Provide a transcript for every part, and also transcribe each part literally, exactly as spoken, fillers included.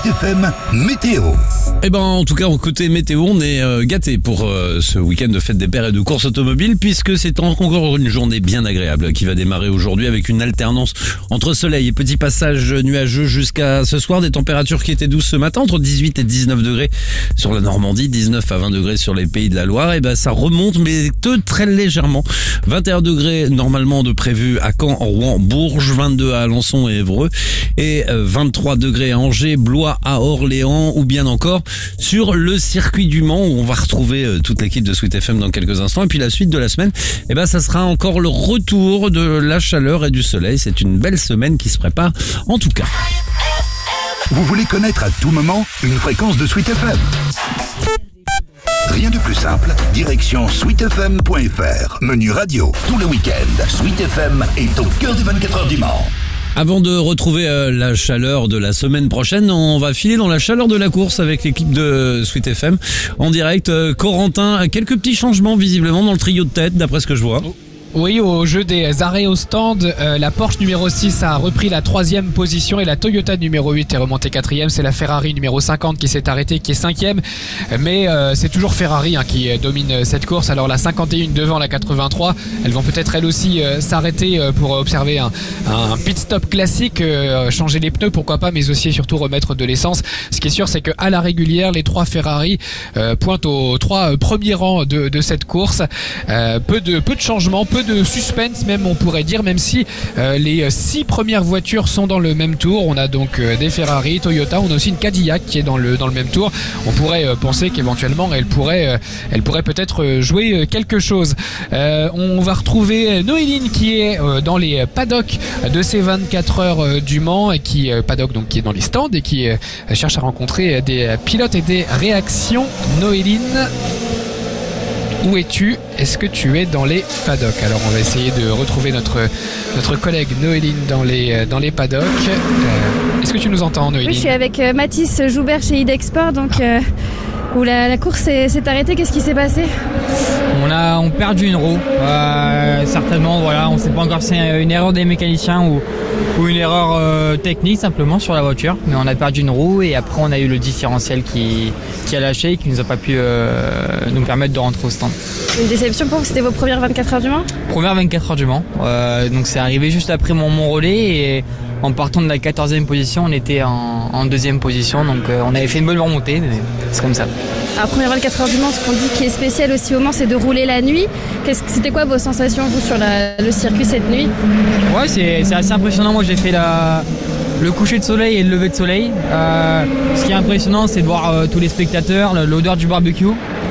F M Météo. Eh ben, en tout cas, côté météo, on est euh, gâtés pour euh, ce week-end de fête des pères et de courses automobiles, puisque c'est encore une journée bien agréable qui va démarrer aujourd'hui avec une alternance entre soleil et petits passages nuageux jusqu'à ce soir. Des températures qui étaient douces ce matin, entre dix-huit et dix-neuf degrés sur la Normandie, dix-neuf à vingt degrés sur les Pays de la Loire. Et ben, ça remonte, mais que très légèrement. vingt et un degrés normalement de prévu à Caen, Rouen, Bourges, vingt-deux à Alençon et Évreux, et vingt-trois degrés à Angers, Blois, à Orléans, ou bien encore sur le circuit du Mans, où on va retrouver toute l'équipe de Sweet F M dans quelques instants. Et puis la suite de la semaine, eh ben, ça sera encore le retour de la chaleur et du soleil. C'est une belle semaine qui se prépare, en tout cas. Vous voulez connaître à tout moment une fréquence de Sweet F M? Rien de plus simple, direction sweet f m point f r. Menu radio, tout le week-end. Sweet F M est au cœur des vingt-quatre heures du Mans. Avant de retrouver euh, la chaleur de la semaine prochaine, on va filer dans la chaleur de la course avec l'équipe de Sweet F M en direct. Euh, Corentin, quelques petits changements visiblement dans le trio de tête d'après ce que je vois. Oh. Oui, au jeu des arrêts au stand, euh, la Porsche numéro six a repris la troisième position et la Toyota numéro huit est remontée quatrième. C'est la Ferrari numéro cinquante qui s'est arrêtée, qui est cinquième. Mais euh, c'est toujours Ferrari hein, qui domine cette course. Alors la cinquante et un devant la quatre-vingt-trois, elles vont peut-être elles aussi euh, s'arrêter euh, pour observer un, un pit stop classique, euh, changer les pneus pourquoi pas, mais aussi et surtout remettre de l'essence. Ce qui est sûr, c'est qu'à la régulière, les trois Ferrari euh, pointent aux trois premiers rangs de, de cette course. Euh, peu de, peu de changements, peu de suspense même on pourrait dire, même si euh, les six premières voitures sont dans le même tour. On a donc euh, des Ferrari, Toyota, on a aussi une Cadillac qui est dans le, dans le même tour. On pourrait euh, penser qu'éventuellement elle pourrait, euh, elle pourrait peut-être euh, jouer euh, quelque chose. Euh, on va retrouver Noéline qui est euh, dans les paddocks de ces vingt-quatre heures euh, du Mans et qui euh, paddock donc qui est dans les stands et qui euh, cherche à rencontrer des pilotes et des réactions. Noéline, où es-tu? Est-ce que tu es dans les paddocks? Alors on va essayer de retrouver notre, notre collègue Noéline dans les, dans les paddocks. Euh, est-ce que tu nous entends, Noéline? Oui, je suis avec euh, Mathis Joubert chez Idexport, donc euh, où la, la course s'est, s'est arrêtée. Qu'est-ce qui s'est passé? On a on perdu une roue, euh, certainement. Voilà, on ne sait pas encore si c'est une erreur des mécaniciens ou, ou une erreur euh, technique simplement sur la voiture. Mais on a perdu une roue et après on a eu le différentiel qui, qui a lâché et qui nous a pas pu euh, nous permettre de rentrer au stand. Une déception pour vous, c'était vos premières vingt-quatre heures du Mans? Première vingt-quatre heures du Mans. Euh, donc c'est arrivé juste après mon, mon relais et en partant de la quatorzième position, on était en, en deuxième position. Donc euh, on avait fait une bonne remontée, mais c'est comme ça. Alors première vingt-quatre heures du Mans, ce qu'on dit qui est spécial aussi au Mans, c'est de rouler la nuit. Qu'est-ce, c'était quoi vos sensations vous sur la, le circuit cette nuit? Ouais, c'est, c'est assez impressionnant. Moi j'ai fait la, le coucher de soleil et le lever de soleil. Euh, ce qui est impressionnant, c'est de voir euh, tous les spectateurs, l'odeur du barbecue.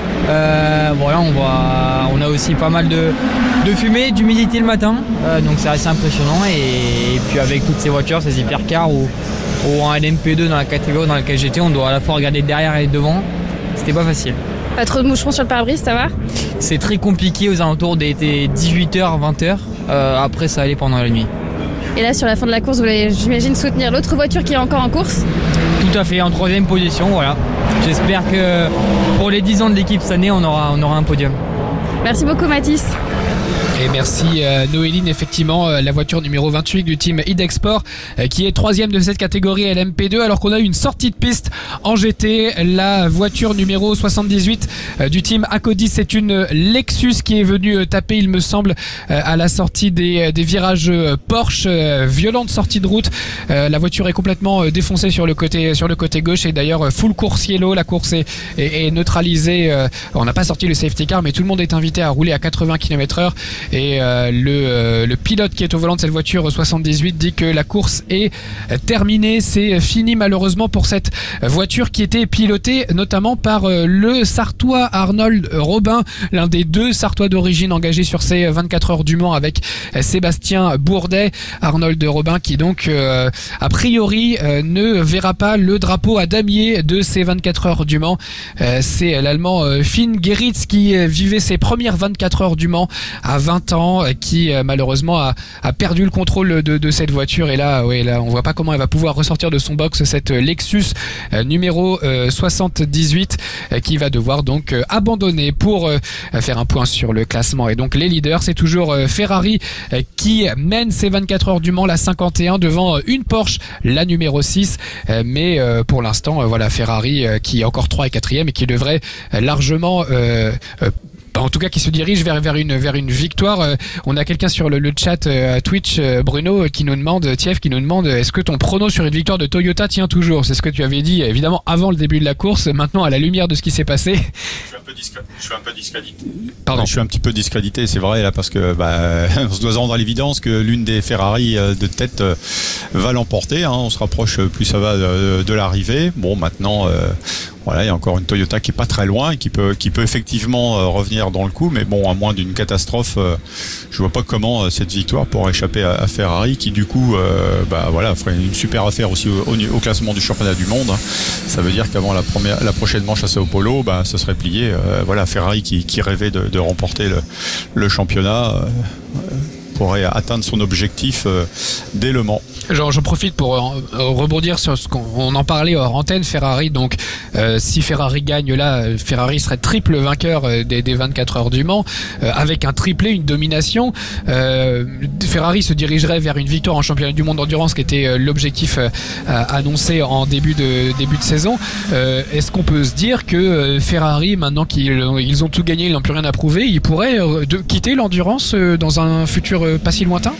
Euh, voilà, on voit, on a aussi pas mal de, de fumée, d'humidité le matin, euh, donc c'est assez impressionnant. Et, et puis avec toutes ces voitures, ces hypercars ou, ou en L M P deux dans la catégorie dans laquelle j'étais, on doit à la fois regarder derrière et devant. C'était pas facile. Pas trop de moucherons sur le pare-brise, ça va? C'est très compliqué aux alentours des, des dix-huit heures, vingt heures. Euh, après, ça allait pendant la nuit. Et là, sur la fin de la course, vous voulez, j'imagine, soutenir l'autre voiture qui est encore en course? Tout à fait, en troisième position, voilà. J'espère que pour les dix ans de l'équipe cette année, on aura, on aura un podium. Merci beaucoup, Mathis. Et merci euh, Noéline, effectivement euh, la voiture numéro vingt-huit du team Idexport euh, qui est troisième de cette catégorie L M P deux, alors qu'on a eu une sortie de piste en G T. La voiture numéro soixante-dix-huit euh, du team Acodis, c'est une Lexus qui est venue euh, taper, il me semble, euh, à la sortie des, des virages euh, Porsche. Euh, violente sortie de route, euh, la voiture est complètement euh, défoncée sur le côté, sur le côté gauche, et d'ailleurs euh, full course yellow, la course est, est, est neutralisée. Euh, on n'a pas sorti le safety car, mais tout le monde est invité à rouler à quatre-vingts kilomètres heure. Et euh, le, euh, le pilote qui est au volant de cette voiture soixante-dix-huit dit que la course est terminée. C'est fini malheureusement pour cette voiture qui était pilotée notamment par euh, le Sartois Arnold Robin, l'un des deux Sartois d'origine engagés sur ces vingt-quatre heures du Mans avec euh, Sébastien Bourdet. Arnold Robin qui donc euh, a priori euh, ne verra pas le drapeau à damier de ces vingt-quatre heures du Mans. Euh, c'est l'Allemand euh, Finn Geritz qui euh, vivait ses premières vingt-quatre heures du Mans à vingt vingt ans, qui euh, malheureusement a, a perdu le contrôle de, de cette voiture. Et là, ouais, là, on voit pas comment elle va pouvoir ressortir de son box cette Lexus euh, numéro euh, soixante-dix-huit euh, qui va devoir donc euh, abandonner pour euh, faire un point sur le classement. Et donc les leaders, c'est toujours euh, Ferrari euh, qui mène ces vingt-quatre heures du Mans, la cinquante et un, devant euh, une Porsche, la numéro six. Euh, mais euh, pour l'instant, euh, voilà, Ferrari euh, qui est encore trois et quatrième et qui devrait euh, largement euh, euh, en tout cas qui se dirige vers, vers, une, vers une victoire. Euh, on a quelqu'un sur le, le chat euh, Twitch, euh, Bruno, euh, qui nous demande, Tief, qui nous demande, est-ce que ton prono sur une victoire de Toyota tient toujours? C'est ce que tu avais dit évidemment avant le début de la course. Maintenant, à la lumière de ce qui s'est passé. Je suis un peu, discré- je suis un peu discrédité. Pardon. Je suis un petit peu discrédité, c'est vrai, là, parce que bah, on se doit rendre à l'évidence que l'une des Ferrari de tête euh, va l'emporter. Hein. On se rapproche plus ça va de, de l'arrivée. Bon, maintenant. Euh, Voilà, il y a encore une Toyota qui est pas très loin et qui peut, qui peut effectivement euh, revenir dans le coup, mais bon, à moins d'une catastrophe, euh, je vois pas comment euh, cette victoire pourrait échapper à, à Ferrari, qui du coup, euh, bah voilà, ferait une super affaire aussi au, au, au classement du championnat du monde. Hein. Ça veut dire qu'avant la première, la prochaine manche à Sao Paulo, bah, ça serait plié. Euh, voilà, Ferrari qui, qui rêvait de, de remporter le, le championnat. Euh, pourrait atteindre son objectif euh, dès Le Mans. J'en, j'en profite pour euh, rebondir sur ce qu'on on en parlait hors antenne. Ferrari, donc euh, si Ferrari gagne là, Ferrari serait triple vainqueur euh, des, des vingt-quatre heures du Mans, euh, avec un triplé, une domination. Euh, Ferrari se dirigerait vers une victoire en championnat du monde d'endurance, qui était euh, l'objectif euh, annoncé en début de début de saison. Euh, est-ce qu'on peut se dire que euh, Ferrari, maintenant qu'ils ils ont tout gagné, ils n'ont plus rien à prouver, ils pourraient euh, de, quitter l'endurance euh, dans un futur euh, pas si lointain?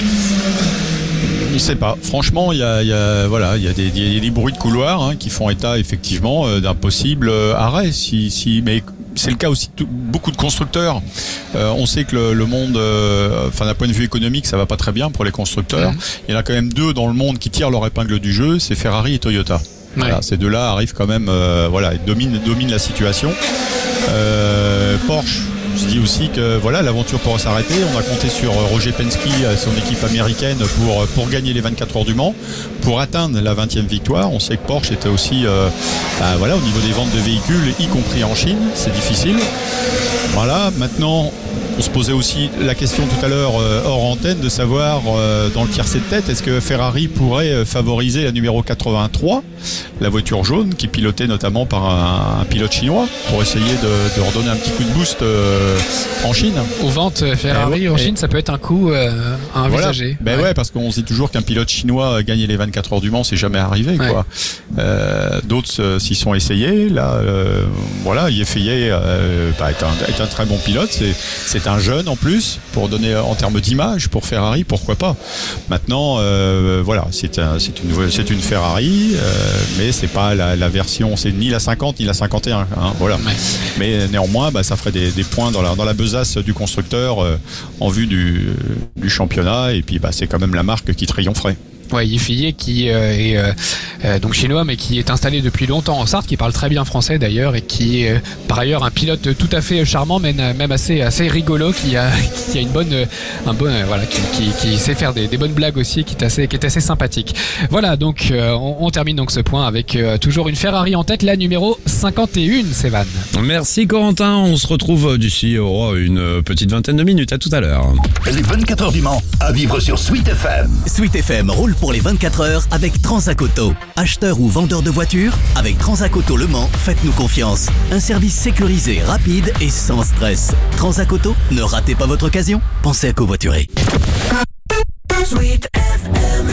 Je ne sais pas. Franchement, il y a, il y a, voilà, il y a des, il y a des bruits de couloir hein, qui font état effectivement euh, d'un possible euh, arrêt. Si, si, mais c'est le cas aussi de beaucoup de constructeurs. Euh, on sait que le, le monde, euh, enfin d'un point de vue économique, ça va pas très bien pour les constructeurs. Mmh. Il y en a quand même deux dans le monde qui tirent leur épingle du jeu, c'est Ferrari et Toyota. Voilà, ouais. Ces deux-là arrivent quand même, euh, voilà, ils dominent, dominent la situation. Euh, Porsche. Je dis aussi que voilà, l'aventure pourra s'arrêter. On a compté sur Roger Penske, son équipe américaine, pour, pour gagner les vingt-quatre heures du Mans, pour atteindre la vingtième victoire. On sait que Porsche était aussi euh, bah, voilà, au niveau des ventes de véhicules, y compris en Chine, c'est difficile. Voilà, maintenant on se posait aussi la question tout à l'heure euh, hors antenne de savoir euh, dans le tiercé de tête, est-ce que Ferrari pourrait favoriser la numéro quatre-vingt-trois, la voiture jaune, qui est pilotée notamment par un, un pilote chinois, pour essayer de, de redonner un petit coup de boost euh, en Chine. Aux ventes Ferrari et, en Chine, et, ça peut être un coup euh, à envisager. Voilà. Ben ouais. ouais, parce qu'on sait toujours qu'un pilote chinois gagne les vingt-quatre heures du Mans, c'est jamais arrivé. Ouais. Quoi. Euh, d'autres euh, s'y sont essayés. Là, euh, voilà, Yefeye euh, bah, est, un, est un très bon pilote. C'est, c'est un jeune en plus, pour donner en termes d'image pour Ferrari, pourquoi pas. Maintenant, euh, voilà, c'est, un, c'est, une, c'est une Ferrari, euh, mais c'est pas la, la version, c'est ni la cinquante ni la cinquante et un. Hein, voilà. Ouais. Mais néanmoins, bah, ça ferait des, des points dans la, dans la besace du constructeur euh, en vue du, du championnat, et puis bah, c'est quand même la marque qui triompherait. Ouais, Yefeye qui euh, est euh, euh, donc chinois, mais qui est installé depuis longtemps en Sarthe, qui parle très bien français d'ailleurs, et qui est euh, par ailleurs un pilote tout à fait charmant, mais même assez assez rigolo, qui a qui a une bonne un bon euh, voilà qui, qui, qui sait faire des, des bonnes blagues aussi, qui est assez qui est assez sympathique. Voilà, donc euh, on, on termine donc ce point avec euh, toujours une Ferrari en tête, la numéro cinquante et un, Sévan. Merci Corentin, on se retrouve d'ici oh, une petite vingtaine de minutes. À tout à l'heure. Les vingt-quatre heures du Mans à vivre sur Sweet F M. Sweet F M roule pour les vingt-quatre heures avec Transac Auto. Acheteur ou vendeur de voitures, avec Transac Auto Le Mans, faites-nous confiance. Un service sécurisé, rapide et sans stress. Transac Auto, ne ratez pas votre occasion. Pensez à covoiturer. Sweet F M.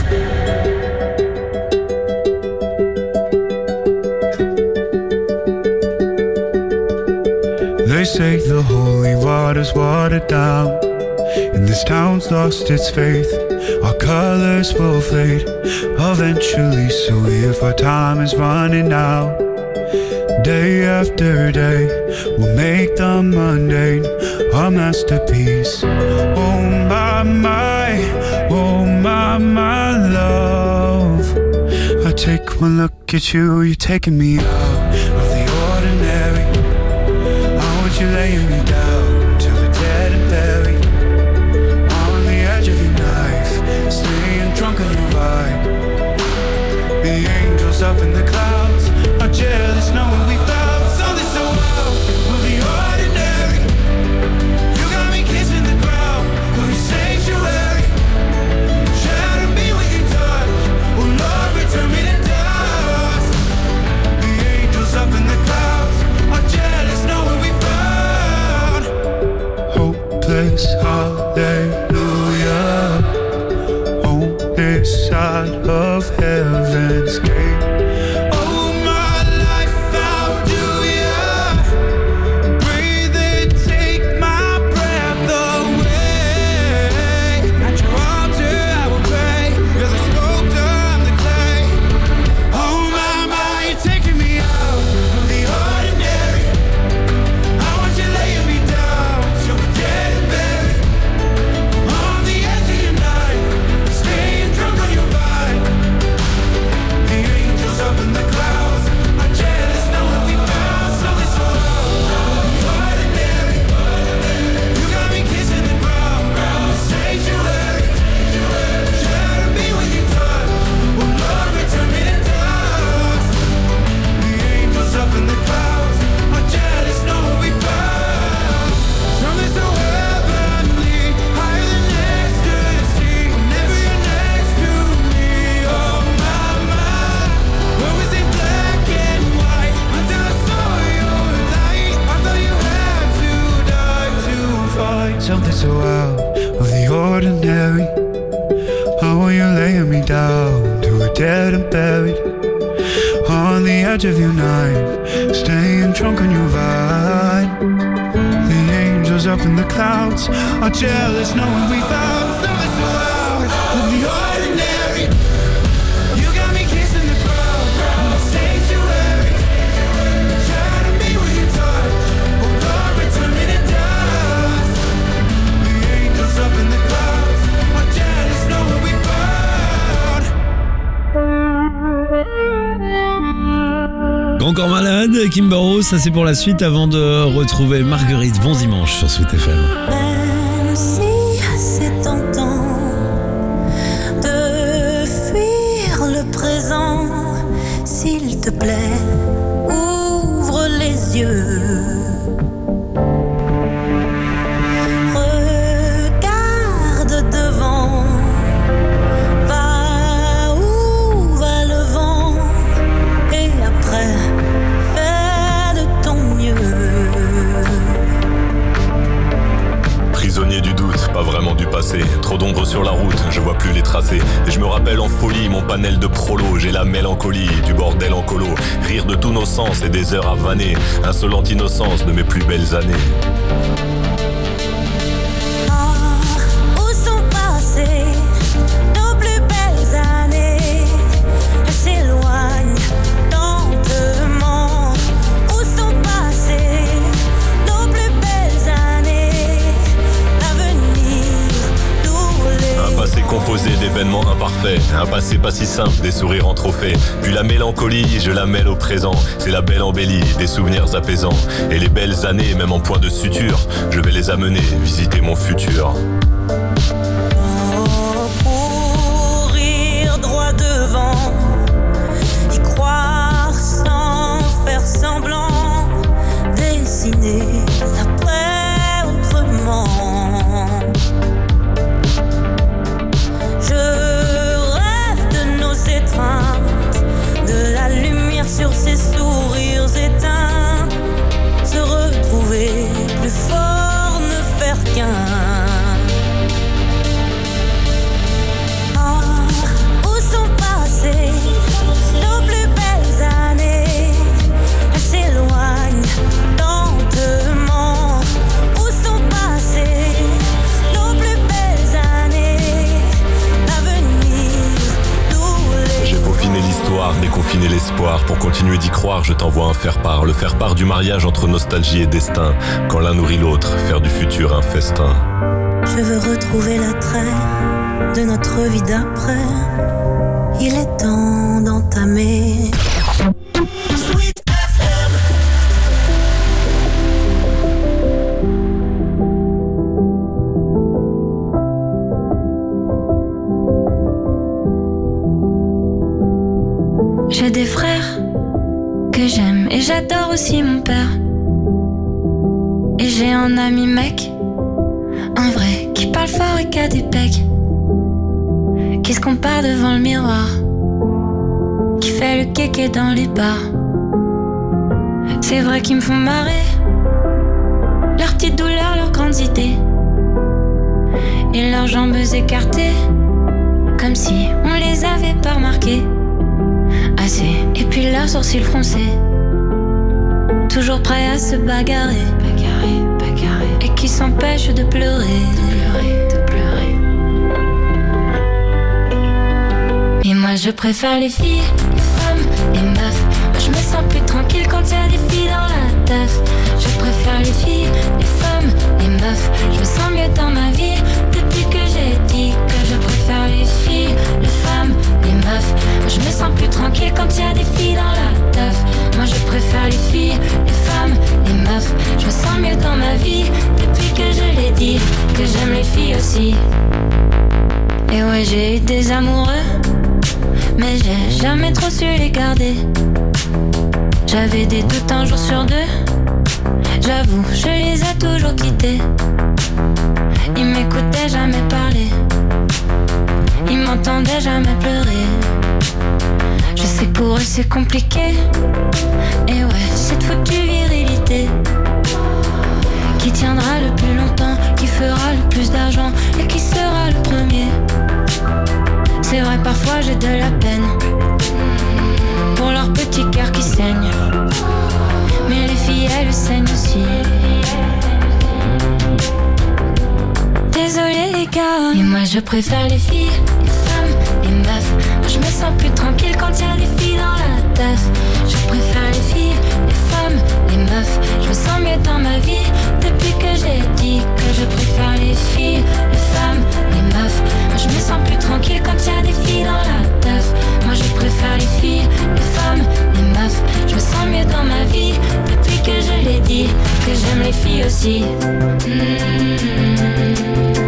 They say the holy water's watered down, and this town's lost its faith. Our colors will fade eventually, so if our time is running out, day after day, we'll make the mundane a masterpiece. Oh my, my, oh my, my love, I take one look at you, you're taking me out of the ordinary. I want you laying me down till we're dead and buried, on the edge of your knife, staying drunk on your vibe. The angels up in the clouds are jealous knowing we found something so wild. We'll be ordinary. You got me kissing the ground, escape. Oh, my life, how do you breathe and take my breath away? At your altar I will pray. You're the sculptor, I'm the clay. Oh my, my, you're taking me out of the ordinary. I want you laying me down, so dead and buried. On the edge of your knife, staying drunk on your vibe. The angels up in the clouds are jealous knowing we found something so ordinary. You got me kissing the ground, ground sanctuary. Shatter me when you touch, will love return me to dust. The angels up in the clouds are jealous knowing we found something so heavenly, higher than ecstasy. Whenever you're next to me, oh my, my. Where was it black and white until I saw your light? I thought you had to die to fight something so out of the ordinary. How are you laying me down to a dead and buried? On the edge of your knife, staying drunk on your vine. The angels up in the clouds are jealous knowing we found something so out of the ordinary. You got me kissing the ground, sanctuary. Shatter me when you touch, oh Lord, return me to dust. The angels up in the clouds are jealous knowing we found. Grand corps malade, Kimbaro, ça c'est pour la suite avant de retrouver Marguerite. Bon dimanche sur Sweet F M. Même si c'est tentant de fuir le présent, s'il te plaît, ouvre les yeux. Regarde devant, va où va le vent, et après, fais de ton mieux. Prisonnier du doute, pas vraiment du passé. Trop d'ombre sur la route, je vois plus les tracés. Et je me rappelle en folie mon panel de prolo. J'ai la mélancolie du bordel en colo. Rire de tous nos sens et des heures à vanner. Insolente innocence de mes plus belles années. Ah, où sont passées nos plus belles années? Elles s'éloignent lentement. Où sont passées nos plus belles années? L'avenir nous les... Un passé composé d'événements imparfaits. Un passé pas si simple, des sourires en trophée. Puis la mélancolie, je la mêle au présent. C'est la belle embellie, des souvenirs apaisants. Et les belles années, même en point de suture, je vais les amener visiter mon futur. Courir droit devant, y croire sans faire semblant, dessiner l'après autrement. Je rêve de nos étreintes, de la lumière sur ces sourires éteints, se retrouver plus fort, ne faire qu'un. Ah, où sont passées nos plus belles années? Elles s'éloignent lentement. Où sont passées nos plus belles années? L'avenir nous les... J'ai peaufiné l'histoire, déconfiné l'espoir. Pour continuer d'y croire, je t'envoie un faire-part. Le faire-part du mariage entre nostalgie et destin. Quand l'un nourrit l'autre, faire du futur un festin. Je veux retrouver l'attrait de notre vie d'après. Il est temps d'entamer. Sweet F M. J'ai des frères que j'aime et j'adore aussi mon père. Et j'ai un ami mec, un vrai, qui parle fort et qui a des pecs, qui se compare devant le miroir, qui fait le kéké dans les bars. C'est vrai qu'ils me font marrer, leurs petites douleurs, leurs grandes idées, et leurs jambes écartées, comme si on les avait pas remarquées. regard sourcils froncés, toujours prêt à se bagarrer, bagarrer, bagarrer, et qui s'empêche de pleurer, de pleurer, de pleurer. Et moi je préfère les filles, les femmes, les meufs. Moi je me sens plus tranquille quand y a des filles dans la teuf. Je préfère les filles, les femmes, les meufs. Je me sens mieux dans ma vie depuis que j'ai dit que je préfère les filles, les femmes, les meufs. Moi je me sens plus tranquille quand y a des filles dans la teuf. Moi je préfère les filles, les femmes, les meufs. Je me sens mieux dans ma vie depuis que je l'ai dit que j'aime les filles aussi. Et ouais, j'ai eu des amoureux, mais j'ai jamais trop su les garder. J'avais des doutes un jour sur deux, j'avoue, je les ai toujours quittés. Ils m'écoutaient jamais parler, ils m'entendaient jamais pleurer. Je sais que pour eux c'est compliqué, et ouais, cette foutue virilité qui tiendra le plus longtemps, qui fera le plus d'argent et qui sera le premier. C'est vrai, parfois j'ai de la peine pour leur petit cœur qui saigne, mais les filles elles saignent aussi. Désolé les gars, mais moi je préfère les filles, les femmes, les meufs. Moi je me sens plus tranquille quand y a des filles dans la teuf. Je préfère les filles, les femmes, les meufs. Je me sens mieux dans ma vie depuis que j'ai dit que je préfère les filles, les femmes, les meufs. Moi je me sens plus tranquille quand y a des filles dans la teuf. Moi je préfère les filles, les femmes, les meufs. Je me sens mieux dans ma vie depuis que je l'ai dit que j'aime les filles aussi. Mmh.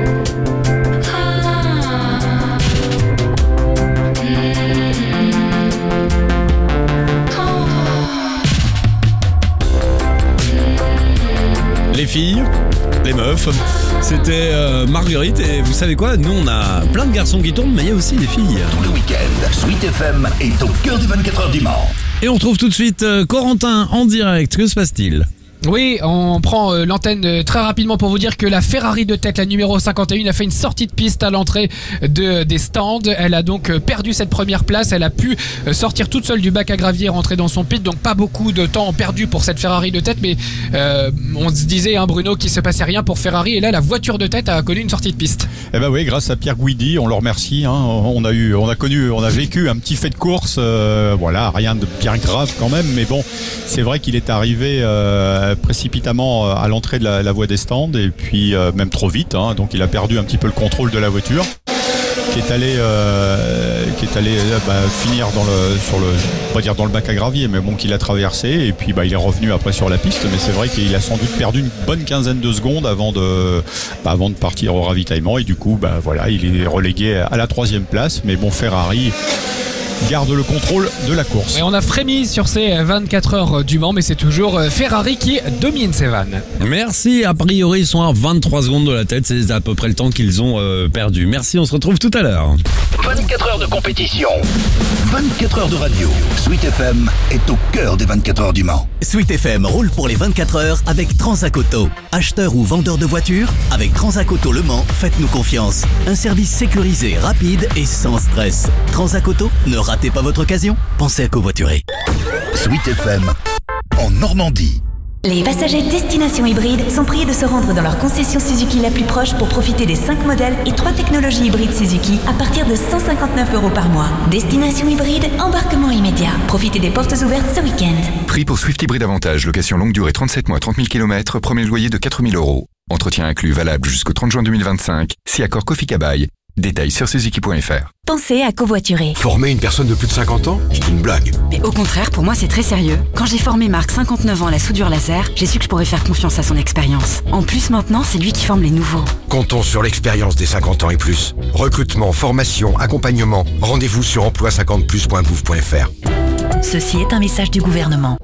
Les filles, les meufs, c'était euh, Marguerite et vous savez quoi, nous on a plein de garçons qui tournent mais il y a aussi des filles. Tout le week-end, Sweet F M est au cœur des vingt-quatre heures du Mans. Et on retrouve tout de suite euh, Corentin en direct, que se passe-t-il ? Oui, on prend euh, l'antenne euh, très rapidement pour vous dire que la Ferrari de tête, la numéro cinquante et un, a fait une sortie de piste à l'entrée de, des stands. Elle a donc euh, perdu cette première place. Elle a pu euh, sortir toute seule du bac à gravier et rentrer dans son pit. Donc pas beaucoup de temps perdu pour cette Ferrari de tête. Mais euh, on se disait, hein, Bruno, qu'il se passait rien pour Ferrari. Et là, la voiture de tête a connu une sortie de piste. Eh ben oui, grâce à Pierre Guidi, on le remercie. Hein, on a eu, on a connu, on a vécu un petit fait de course. Euh, voilà, rien de bien grave quand même. Mais bon, c'est vrai qu'il est arrivé euh, précipitamment à l'entrée de la, la voie des stands et puis euh, même trop vite, hein, donc il a perdu un petit peu le contrôle de la voiture qui est allé, euh, qui est allé bah, finir dans le, sur le, on va dire dans le bac à gravier, mais bon qu'il a traversé et puis bah, il est revenu après sur la piste, mais c'est vrai qu'il a sans doute perdu une bonne quinzaine de secondes avant de, bah, avant de partir au ravitaillement et du coup bah, voilà, il est relégué à la troisième place, mais bon Ferrari garde le contrôle de la course. Et on a frémi sur ces vingt-quatre heures du Mans, mais c'est toujours Ferrari qui domine ces vannes. Merci, a priori ils sont à vingt-trois secondes de la tête, c'est à peu près le temps qu'ils ont euh, perdu. Merci, on se retrouve tout à l'heure. vingt-quatre heures de compétition, vingt-quatre heures de radio. Sweet F M est au cœur des vingt-quatre heures du Mans. Sweet F M roule pour les vingt-quatre heures avec Transac Auto. Acheteur ou vendeur de voitures, avec Transac Auto Le Mans, faites-nous confiance. Un service sécurisé, rapide et sans stress. Transac Auto, ne ratez pas votre occasion, pensez à covoiturer. Sweet F M en Normandie. Les passagers Destination Hybride sont priés de se rendre dans leur concession Suzuki la plus proche pour profiter des cinq modèles et trois technologies hybrides Suzuki à partir de cent cinquante-neuf euros par mois. Destination Hybride, embarquement immédiat. Profitez des portes ouvertes ce week-end. Prix pour Swift Hybride Avantage, location longue durée trente-sept mois, trente mille kilomètres, premier loyer de quatre mille euros. Entretien inclus valable jusqu'au trente juin deux mille vingt-cinq, si accord Kofi Kabaï. Détails sur suzuki point f r. Pensez à covoiturer. Former une personne de plus de cinquante ans, c'est une blague. Mais au contraire, pour moi, c'est très sérieux. Quand j'ai formé Marc, cinquante-neuf ans, à la soudure laser, j'ai su que je pourrais faire confiance à son expérience. En plus, maintenant, c'est lui qui forme les nouveaux. Comptons sur l'expérience des cinquante ans et plus. Recrutement, formation, accompagnement. Rendez-vous sur emploi cinquante plus point gouv point f r. Ceci est un message du gouvernement.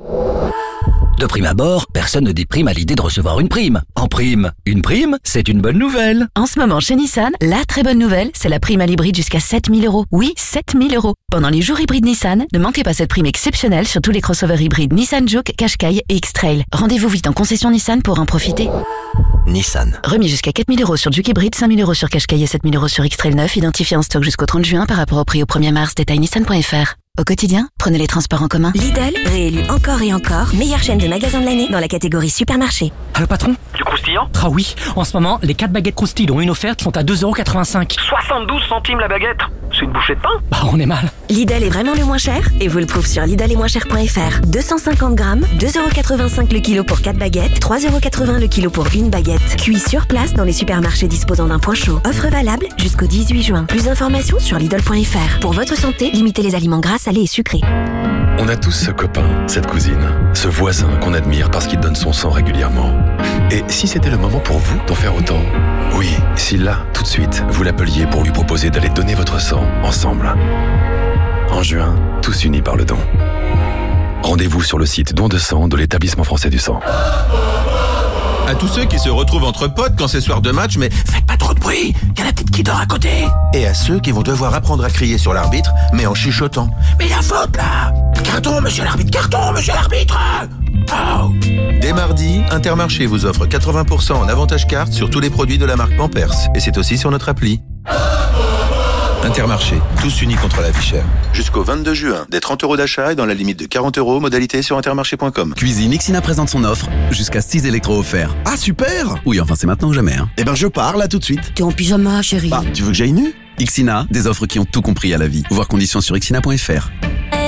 De prime abord, personne ne déprime à l'idée de recevoir une prime. En prime, une prime, c'est une bonne nouvelle. En ce moment, chez Nissan, la très bonne nouvelle, c'est la prime à l'hybride jusqu'à sept mille euros. Oui, sept mille euros. Pendant les jours hybrides Nissan, ne manquez pas cette prime exceptionnelle sur tous les crossovers hybrides Nissan Juke, Qashqai et X-Trail. Rendez-vous vite en concession Nissan pour en profiter. Nissan. Remis jusqu'à quatre mille euros sur Juke hybride, cinq mille euros sur Qashqai et sept mille euros sur X-Trail neuf, identifié en stock jusqu'au trente juin par rapport au prix au premier mars. Détail nissan point f r. Au quotidien, prenez les transports en commun. Lidl, réélu encore et encore, meilleure chaîne de magasins de l'année dans la catégorie supermarché. Allô patron? Du croustillant? Ah oui, en ce moment, les quatre baguettes croustilles dont une offerte sont à deux euros quatre-vingt-cinq. soixante-douze centimes la baguette? C'est une bouchée de pain? Bah on est mal. Lidl est vraiment le moins cher et vous le trouve sur lidl et moins cher point f r. deux cent cinquante grammes, deux euros quatre-vingt-cinq le kilo pour quatre baguettes, trois euros quatre-vingts le kilo pour une baguette. Cuit sur place dans les supermarchés disposant d'un point chaud. Offre valable jusqu'au dix-huit juin. Plus d'informations sur lidl point f r. Pour votre santé, limitez les aliments gras, salés et sucrés. On a tous ce copain, cette cousine, ce voisin qu'on admire parce qu'il donne son sang régulièrement. Et si c'était le moment pour vous d'en faire autant? Oui, si là, tout de suite, vous l'appeliez pour lui proposer d'aller donner votre sang ensemble. En juin, tous unis par le don. Rendez-vous sur le site don de sang de l'Établissement français du sang. À tous ceux qui se retrouvent entre potes quand c'est soir de match, mais faites pas trop de bruit, y a la petite qui dort à côté. Et à ceux qui vont devoir apprendre à crier sur l'arbitre, mais en chuchotant. Mais il y a faute là! Carton, monsieur l'arbitre, carton, monsieur l'arbitre! Oh. Dès mardi, Intermarché vous offre quatre-vingts pour cent en avantage carte sur tous les produits de la marque Pampers. Et c'est aussi sur notre appli. Intermarché, tous unis contre la vie chère. Jusqu'au vingt-deux juin, des trente euros d'achat et dans la limite de quarante euros, modalité sur intermarché point com. Cuisine Ixina présente son offre, jusqu'à six électros offerts. Ah super! Oui, enfin c'est maintenant ou jamais. Hein. Eh ben je pars là tout de suite. T'es en pyjama, chérie. Bah, tu veux que j'aille nu? Ixina, des offres qui ont tout compris à la vie. Voir conditions sur ixina point f r.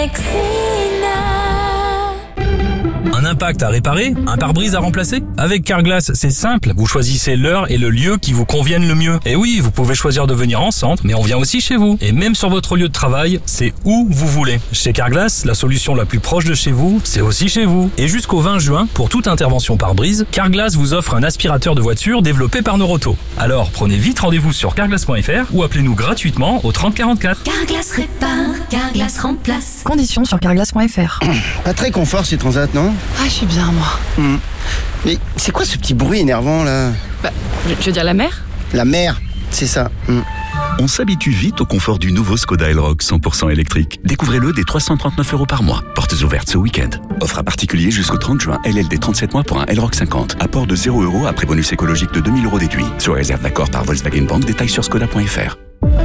Un impact à réparer? Un pare-brise à remplacer? Avec Carglass, c'est simple. Vous choisissez l'heure et le lieu qui vous conviennent le mieux. Et oui, vous pouvez choisir de venir en centre, mais on vient aussi chez vous. Et même sur votre lieu de travail, c'est où vous voulez. Chez Carglass, la solution la plus proche de chez vous, c'est aussi chez vous. Et jusqu'au vingt juin, pour toute intervention pare-brise, Carglass vous offre un aspirateur de voiture développé par Noroto. Alors, prenez vite rendez-vous sur carglass point f r ou appelez-nous gratuitement au trente quarante-quatre. Carglass répare, Carglass remplace. Conditions sur carglass point f r. Pas très confort ces transats, non? Ah, je suis bien, moi. Mmh. Mais c'est quoi ce petit bruit énervant, là? Bah, je veux dire la mer? La mer, c'est ça. Mmh. On s'habitue vite au confort du nouveau Skoda Elroq cent pour cent électrique. Découvrez-le dès trois cent trente-neuf euros par mois. Portes ouvertes ce week-end. Offre à particulier jusqu'au trente juin. L L D trente-sept mois pour un Elroq cinquante. Apport de zéro euros après bonus écologique de deux mille euros déduit. Sur réserve d'accord par Volkswagen Bank. Détails sur skoda point f r.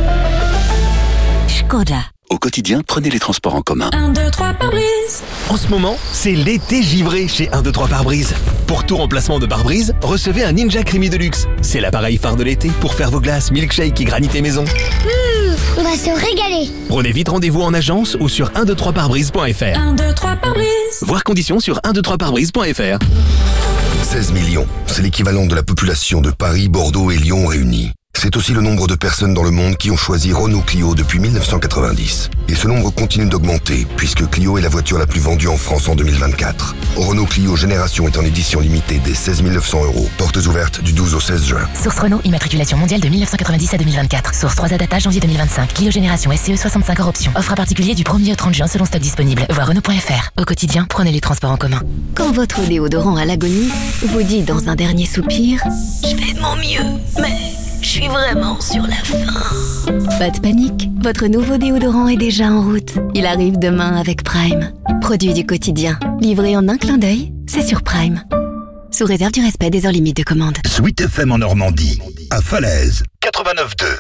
Skoda. Au quotidien, prenez les transports en commun. un, deux, trois pare-brise. En ce moment, c'est l'été givré chez un, deux, trois pare-brise. Pour tout remplacement de pare-brise, recevez un Ninja Creamy Deluxe. C'est l'appareil phare de l'été pour faire vos glaces, milkshake et granité maison. Mmh, on va se régaler. Prenez vite rendez-vous en agence ou sur un deux trois pare-brise point f r. un, deux, trois pare-brise. Voir conditions sur un deux trois pare-brise point f r. seize millions, c'est l'équivalent de la population de Paris, Bordeaux et Lyon réunis. C'est aussi le nombre de personnes dans le monde qui ont choisi Renault Clio depuis mille neuf cent quatre-vingt-dix. Et ce nombre continue d'augmenter, puisque Clio est la voiture la plus vendue en France en deux mille vingt-quatre. Renault Clio Génération est en édition limitée dès seize mille neuf cents euros. Portes ouvertes du douze au seize juin. Source Renault, immatriculation mondiale de mille neuf cent quatre-vingt-dix à deux mille vingt-quatre. Source trois A Data, janvier deux mille vingt-cinq. Clio Génération S C E soixante-cinq hors option. Offre à particulier du premier au trente juin selon stock disponible. Voir Renault point f r. Au quotidien, prenez les transports en commun. Quand votre déodorant à l'agonie vous dit dans un dernier soupir « Je fais de mon mieux, mais je suis vraiment sur la fin ». Pas de panique, votre nouveau déodorant est déjà en route. Il arrive demain avec Prime. Produit du quotidien, livré en un clin d'œil, c'est sur Prime. Sous réserve du respect des heures limites de commande. Sweet F M en Normandie, à Falaise, quatre-vingt-neuf deux.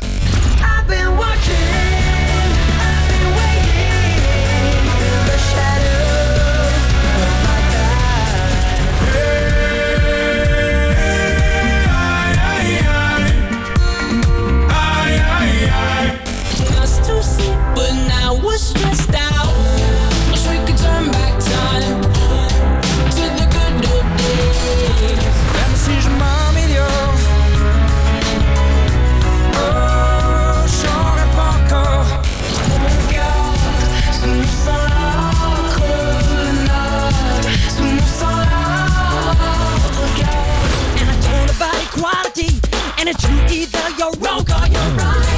Stressed out. Wish we could turn back time to the good old days. Même si je m'améliore, oh, j'en rêve encore. Mon cœur sous mon sang l'encre, le note sous mon sang l'autre cœur. And I told about equality, and it's you either you're wrong or you're right.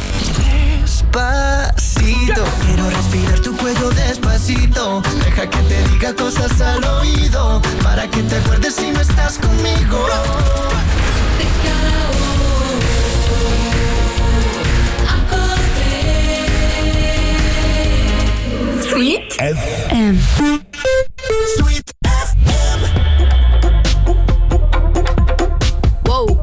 Despacito, quiero respirar tu cuello despacito. Deja que te diga cosas al oído, para que te acuerdes si no estás conmigo. Te cao, acordé. Sweet F M. Sweet F M. Wow.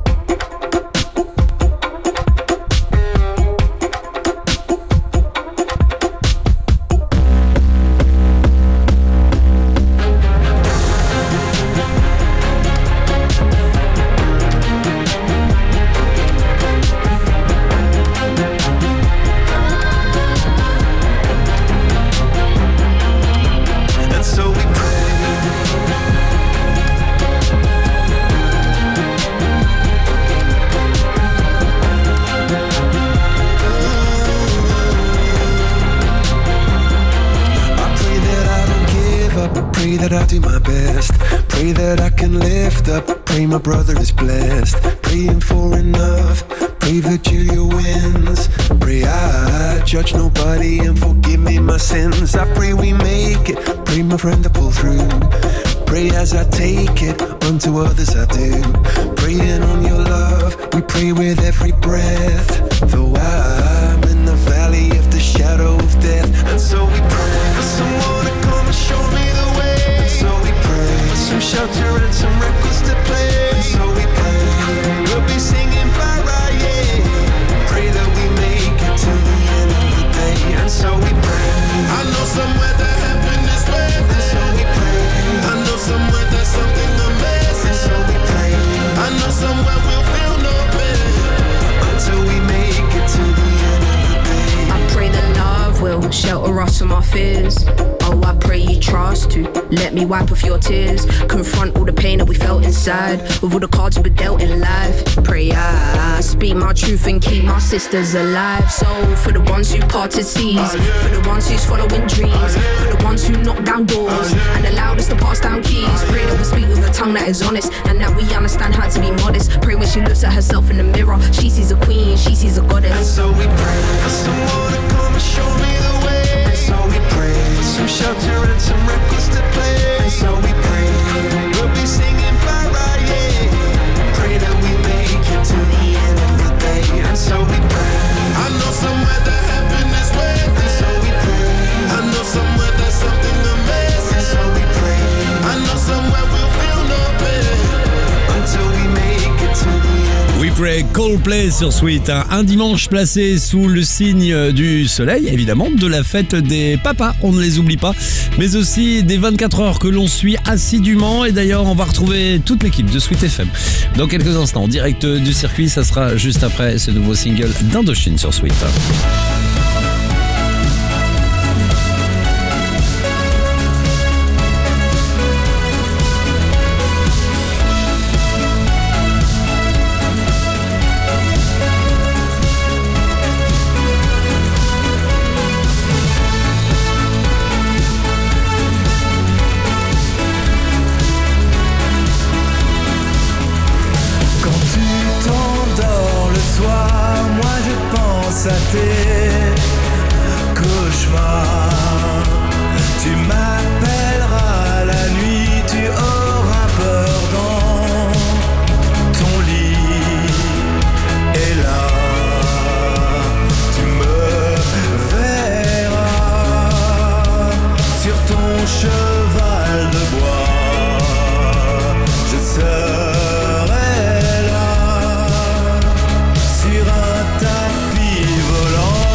pray that I do my best. Pray that I can lift up. Pray my brother is blessed. Praying for enough. Pray that Julia wins. Pray I judge nobody and forgive me my sins. I pray we make it. Pray my friend to pull through. Pray as I take it, unto others I do. Praying on your love, we pray with every breath. Though I'm in the valley of the shadow of death. And so we pray for someone to come and show me the way. And so we pray for some shelter and some records to play. And so we pray, we'll be singing Pariah. Pray that we make it to the end of the day. And so we pray, I know somewhere that heaven is waiting. And so we pray, I know somewhere there's something amazing. So we pray, I know somewhere we'll feel no pain until we make it to the end of the day. I pray that love will shelter us from our fears. Oh, I pray you trust to let me wipe off your tears. Confront all the pain that we felt inside with all the cards we were dealt in life. Pray I speak my truth and keep my sisters alive. So for the ones who parted seas, for the ones who's following dreams, for the ones who knock down doors and allowed us to pass down keys. Pray that we speak with a tongue that is honest and that we understand how to be modest. Pray when she looks at herself in the mirror, she sees a queen, she sees a goddess. And so we pray for someone to come and show me the way. And so we pray for some shelter and some records to play. And so we pray, we'll be singing Pariah. Pray that we make it to the end of the day. And so we pray, I know somewhere that heaven is waiting. And so we pray, I know somewhere there's something amazing. And so we pray, I know somewhere we'll feel no pain until we make it to the end. We Pray, Coldplay sur Sweet, hein. Un dimanche placé sous le signe du soleil, évidemment, de la fête des papas, on ne les oublie pas, mais aussi des vingt-quatre heures que l'on suit assidûment. Et d'ailleurs, on va retrouver toute l'équipe de Sweet F M dans quelques instants, en direct du circuit. Ça sera juste après ce nouveau single d'Indochine sur Sweet. À tes cauchemars, tu m'appelleras la nuit, tu auras peur dans ton lit, et là tu me verras sur ton cheval de bois, je serai là sur un tapis volant.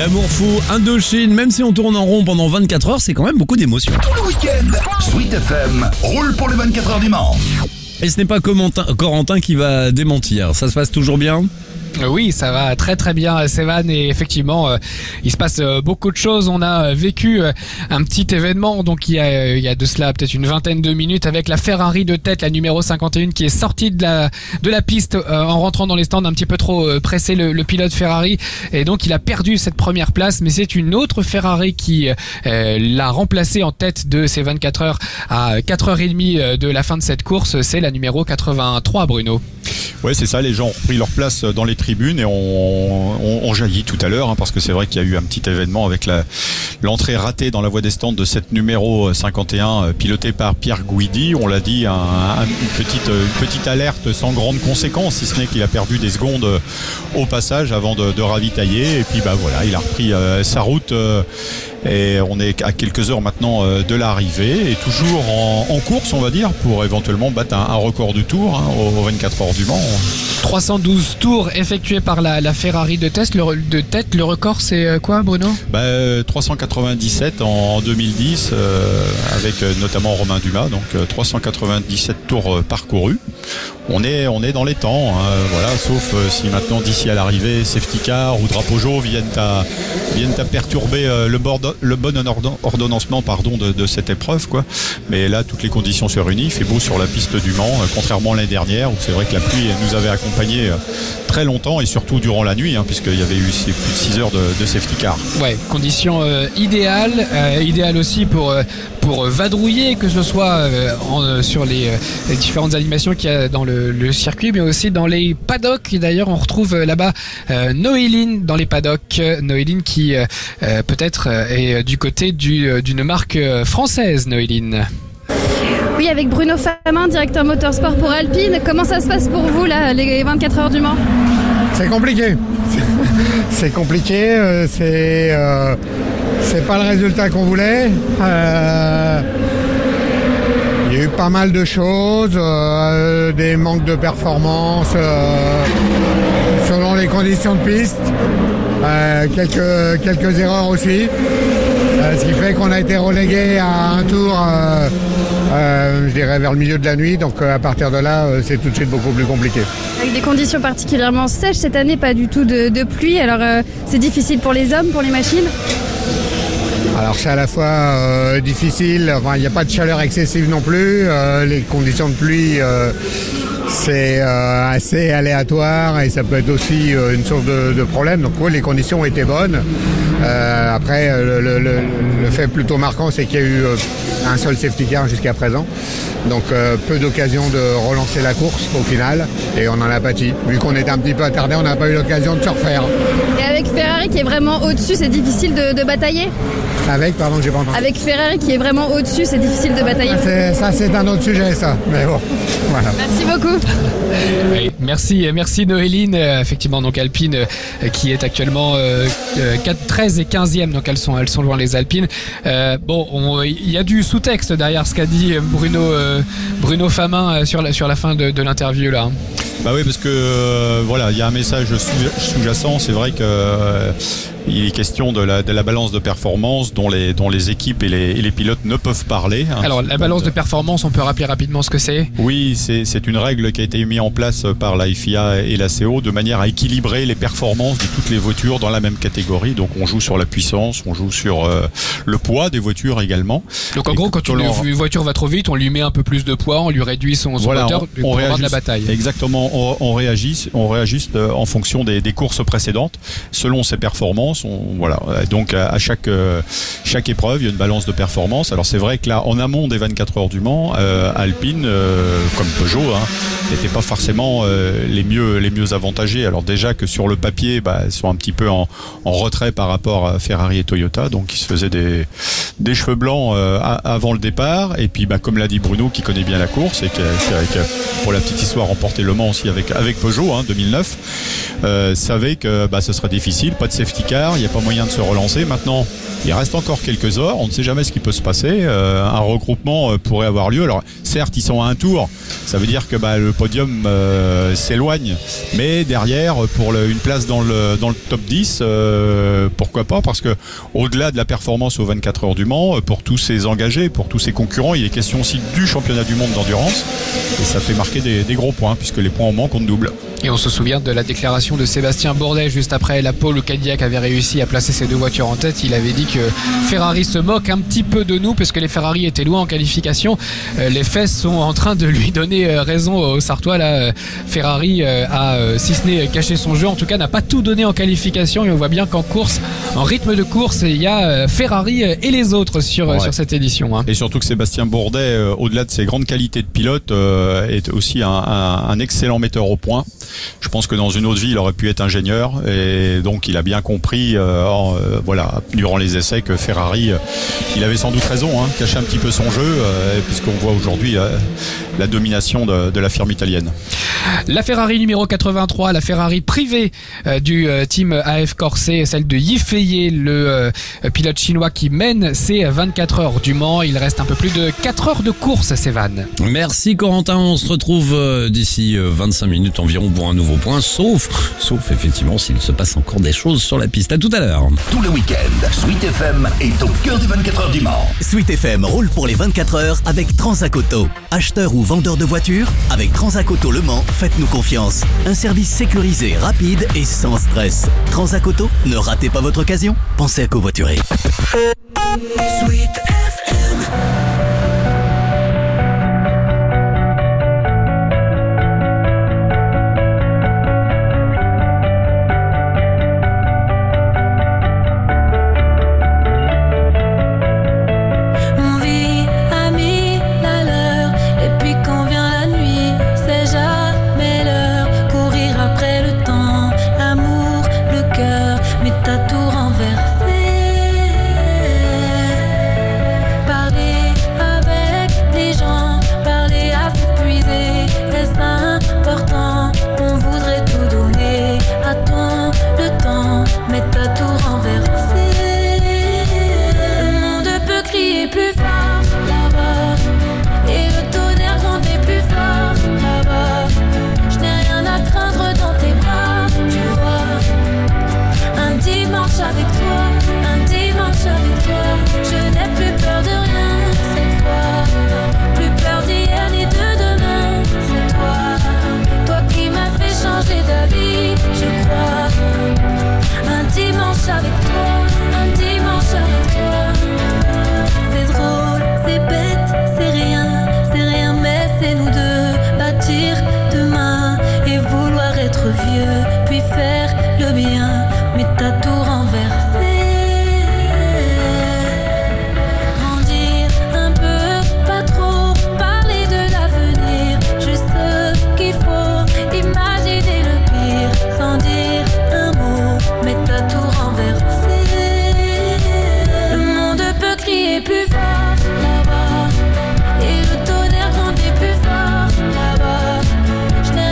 L'amour fou, Indochine, même si on tourne en rond pendant vingt-quatre heures, c'est quand même beaucoup d'émotions. Tout le week-end, Sweet F M roule pour les vingt-quatre heures du Mans. Et ce n'est pas Corentin, Corentin qui va démentir, ça se passe toujours bien ? Oui, ça va très très bien, Sévan, et effectivement, euh, il se passe euh, beaucoup de choses. On a vécu euh, un petit événement, donc il y a, euh, il y a de cela peut-être une vingtaine de minutes, avec la Ferrari de tête, la numéro cinquante et un, qui est sortie de la de la piste euh, en rentrant dans les stands, un petit peu trop euh, pressé le, le pilote Ferrari, et donc il a perdu cette première place. Mais c'est une autre Ferrari qui euh, l'a remplacé en tête de ces vingt-quatre heures à quatre heures trente de la fin de cette course. C'est la numéro quatre-vingt-trois, Bruno. Ouais, c'est ça, les gens ont repris leur place dans les tribunes et on, on, on jaillit tout à l'heure, hein, parce que c'est vrai qu'il y a eu un petit événement avec la, l'entrée ratée dans la voie des stands de cette numéro cinquante et un, pilotée par Pierre Guidi. On l'a dit, un, un, une, petite, une petite alerte sans grande conséquence, si ce n'est qu'il a perdu des secondes au passage avant de, de ravitailler. Et puis bah voilà, il a repris euh, sa route. Euh, Et on est à quelques heures maintenant de l'arrivée et toujours en, en course, on va dire, pour éventuellement battre un, un record du tour, hein, aux vingt-quatre heures du Mans. trois cent douze tours effectués par la, la Ferrari de, test, le, de tête. Le record, c'est quoi, Bruno ? bah, trois cent quatre-vingt-dix-sept en, en deux mille dix, euh, avec notamment Romain Dumas, donc trois cent quatre-vingt-dix-sept tours euh, parcourus. On est, on est dans les temps, hein, voilà, sauf euh, si maintenant d'ici à l'arrivée, safety car ou drapeau jaune viennent à, viennent à perturber euh, le, bord, le bon ordonnancement pardon, de, de cette épreuve, quoi. Mais là, toutes les conditions se réunissent. Il fait beau sur la piste du Mans, euh, contrairement à l'année dernière où c'est vrai que la pluie nous avait accompagnés euh, très longtemps et surtout durant la nuit, hein, puisqu'il y avait eu plus de six heures de, de safety car. Ouais, conditions euh, idéales, euh, idéales aussi pour, euh, pour vadrouiller, que ce soit euh, en, euh, sur les, euh, les différentes animations qu'il y a dans le, le circuit, mais aussi dans les paddocks. D'ailleurs, on retrouve euh, là-bas euh, Noéline dans les paddocks. Noéline qui euh, euh, peut-être euh, est du côté du, euh, d'une marque euh, française, Noéline. Oui, avec Bruno Famin, directeur motorsport pour Alpine. Comment ça se passe pour vous, là, les vingt-quatre heures du Mans ? C'est compliqué. C'est compliqué. Euh, c'est, euh, c'est pas le résultat qu'on voulait. Euh, il y a eu pas mal de choses, euh, des manques de performance euh, selon les conditions de piste. Euh, quelques, quelques erreurs aussi. Euh, ce qui fait qu'on a été relégué à un tour, euh, euh, je dirais, vers le milieu de la nuit. Donc euh, à partir de là, euh, c'est tout de suite beaucoup plus compliqué. Avec des conditions particulièrement sèches cette année, pas du tout de, de pluie. Alors euh, c'est difficile pour les hommes, pour les machines ? Alors c'est à la fois euh, difficile, enfin il n'y a pas de chaleur excessive non plus. Euh, les conditions de pluie... Euh, c'est euh, assez aléatoire et ça peut être aussi euh, une source de, de problème. Donc oui, les conditions ont été bonnes. Euh, après, le, le, le, le fait plutôt marquant, c'est qu'il y a eu euh, un seul safety car jusqu'à présent. Donc euh, peu d'occasions de relancer la course au final et on en a pâti. Vu qu'on était un petit peu attardé, on n'a pas eu l'occasion de se refaire. Et avec Ferrari qui est vraiment au-dessus, c'est difficile de, de batailler ? Avec, pardon, j'ai pas entendu. Avec Ferrari qui est vraiment au-dessus, c'est difficile de batailler. C'est, ça, c'est un autre sujet, ça. Mais bon, voilà. Merci beaucoup. Oui, merci, merci Noéline. Euh, effectivement, donc Alpine euh, qui est actuellement euh, quatre, treize et quinzième, donc elles sont, elles sont loin les Alpines. Euh, bon, il y a du sous-texte derrière ce qu'a dit Bruno, euh, Bruno Famin euh, sur, la, sur la fin de, de l'interview là. Bah oui, parce que euh, voilà, il y a un message sous, sous-jacent. C'est vrai que euh, il est question de la, de la balance de performance dont les, dont les équipes et les, et les pilotes ne peuvent parler. Hein. Alors la balance de performance, on peut rappeler rapidement ce que c'est ? Oui, c'est, c'est une règle qui a été mise en place par la F I A et la C O de manière à équilibrer les performances de toutes les voitures dans la même catégorie. Donc on joue sur la puissance, on joue sur euh, le poids des voitures également. Donc en et gros, quand une, leur... une voiture va trop vite, on lui met un peu plus de poids, on lui réduit son, son voilà, moteur on, pour on avoir de la réajuste, bataille. Exactement, on, on réagit, on réajuste en fonction des, des courses précédentes, selon ses performances. On, voilà. Donc à chaque, chaque épreuve, il y a une balance de performance. Alors c'est vrai que là, en amont des vingt-quatre heures du Mans, euh, Alpine, euh, comme Peugeot, hein, n'étaient pas forcément euh, les mieux les mieux avantagés. Alors déjà que sur le papier, bah, ils sont un petit peu en, en retrait par rapport à Ferrari et Toyota, donc ils se faisaient des, des cheveux blancs euh, avant le départ. Et puis bah, comme l'a dit Bruno, qui connaît bien la course et qui a, qui a pour la petite histoire remporté Le Mans aussi avec, avec Peugeot, hein, deux mille neuf, euh, savait que bah, ce serait difficile, pas de safety car, il n'y a pas moyen de se relancer. Maintenant, il reste encore quelques heures, on ne sait jamais ce qui peut se passer. Euh, un regroupement pourrait avoir lieu. Alors certes, ils sont à un tour. Ça veut dire que bah, le podium euh, s'éloigne. Mais derrière, pour le, une place dans le, dans le top dix, euh, pourquoi pas? Parce que au-delà de la performance aux vingt-quatre heures du Mans, pour tous ces engagés, pour tous ces concurrents, il est question aussi du championnat du monde d'endurance. Et ça fait marquer des, des gros points, puisque les points en manque comptent double. Et on se souvient de la déclaration de Sébastien Bourdet juste après la pole où Cadillac avait réussi à placer ses deux voitures en tête. Il avait dit que Ferrari se moque un petit peu de nous parce que les Ferrari étaient loin en qualification. Euh, les fesses sont en train de lui donner euh, raison aux Sartois. Là, euh, Ferrari euh, a, euh, si ce n'est caché son jeu, en tout cas n'a pas tout donné en qualification. Et on voit bien qu'en course, en rythme de course, il y a euh, Ferrari et les autres sur, ouais. sur cette édition. Hein. Et surtout que Sébastien Bourdet, euh, au-delà de ses grandes qualités de pilote, euh, est aussi un, un, un excellent metteur au point. Je pense que dans une autre vie, il aurait pu être ingénieur et donc il a bien compris, euh, euh, voilà, durant les essais que Ferrari, euh, il avait sans doute raison, hein, cacher un petit peu son jeu, euh, puisqu'on voit aujourd'hui euh, la domination de, de la firme italienne. La Ferrari numéro quatre-vingt-trois, la Ferrari privée euh, du euh, team A F Corse, celle de Yifei, le euh, pilote chinois qui mène ces vingt-quatre heures du Mans. Il reste un peu plus de quatre heures de course, Sévan. Merci Corentin, on se retrouve euh, d'ici euh, vingt-cinq minutes environ pour un nouveau point, sauf, sauf effectivement s'il se passe encore des choses sur la piste. À tout à l'heure. Tout le week-end, Sweet F M est au cœur des vingt-quatre heures du Mans. Sweet F M roule pour les vingt-quatre heures avec Transac Auto. Acheteur ou vendeur de voitures, avec Transac Auto Le Mans, faites-nous confiance. Un service sécurisé, rapide et sans stress. Transac Auto, ne ratez pas votre occasion. Pensez à covoiturer. Sweet F M.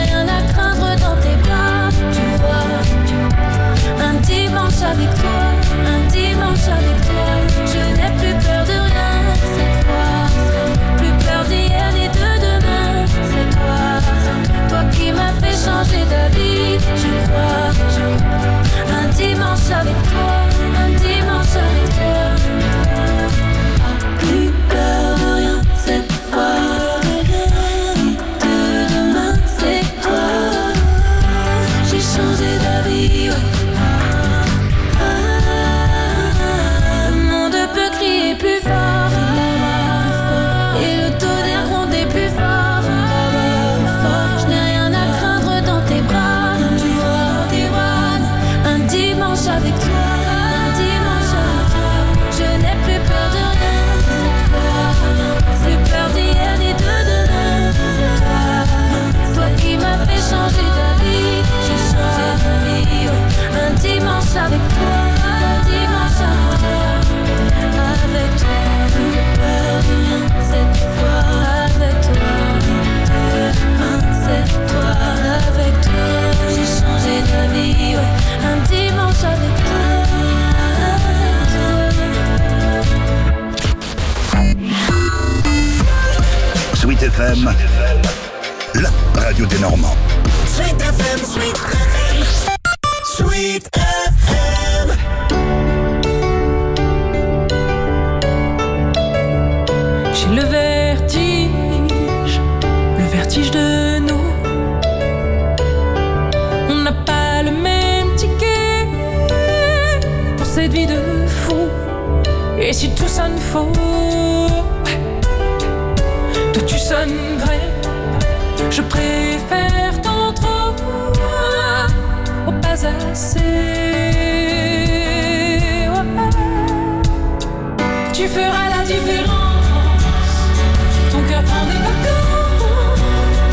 Avec toi radio des Normands. Sweet F M, Sweet F M, Sweet F M. J'ai le vertige, le vertige de nous. On n'a pas le même ticket pour cette vie de fou. Et si tout sonne faux, toi tu sonnes vrai. Je préfère ton trop au pas assez. Tu feras la différence. Ton cœur prend des vacances.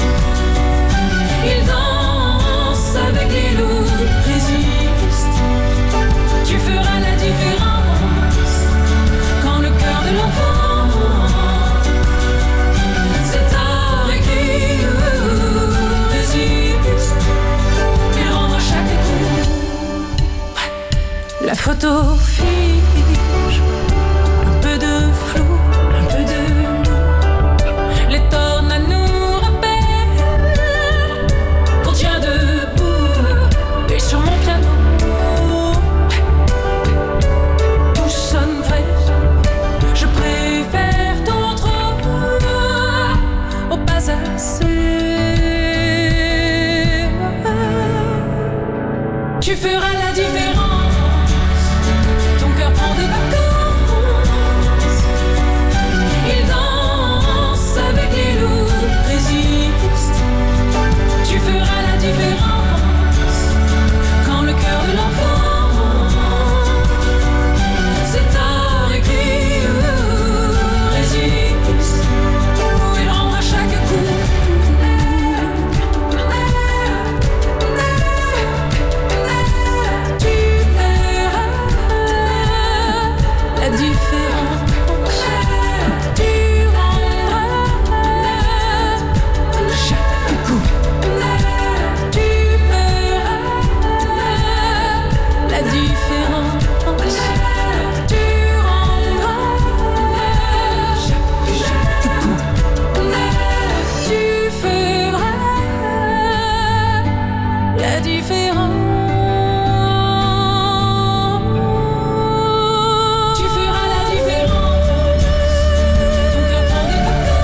Il danse avec les loups, résiste. Tu feras la différence. Quand le cœur de l'enfant c'est tard écrit, résiste. Il rend chaque coup. La photo fige. Un peu de flou, un peu de nous. Les tornades nous rappellent qu'on tient debout. Et sur mon piano tout sonne vrai. Je préfère ton trop au pas assez. Tu feras la différence. Ton cœur prend des vacances. Il danse avec les loups, résiste. Tu feras la différence. Quand le cœur de l'enfant c'est tard écrit, résiste. Il rend à chaque coup. Tu feras la différence. Tu rendras chaque coup. Tu feras la différence. Tu rendras chaque coup. Tu feras la différence. Tu feras la différence. Ton cœur prend des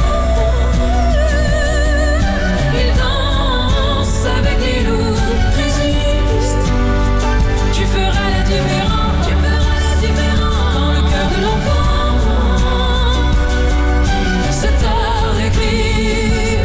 vacances. Il danse avec les loups, résiste. Tu feras la différence. Tu feras la différence. Quand le cœur de l'enfant c'est tard écrit.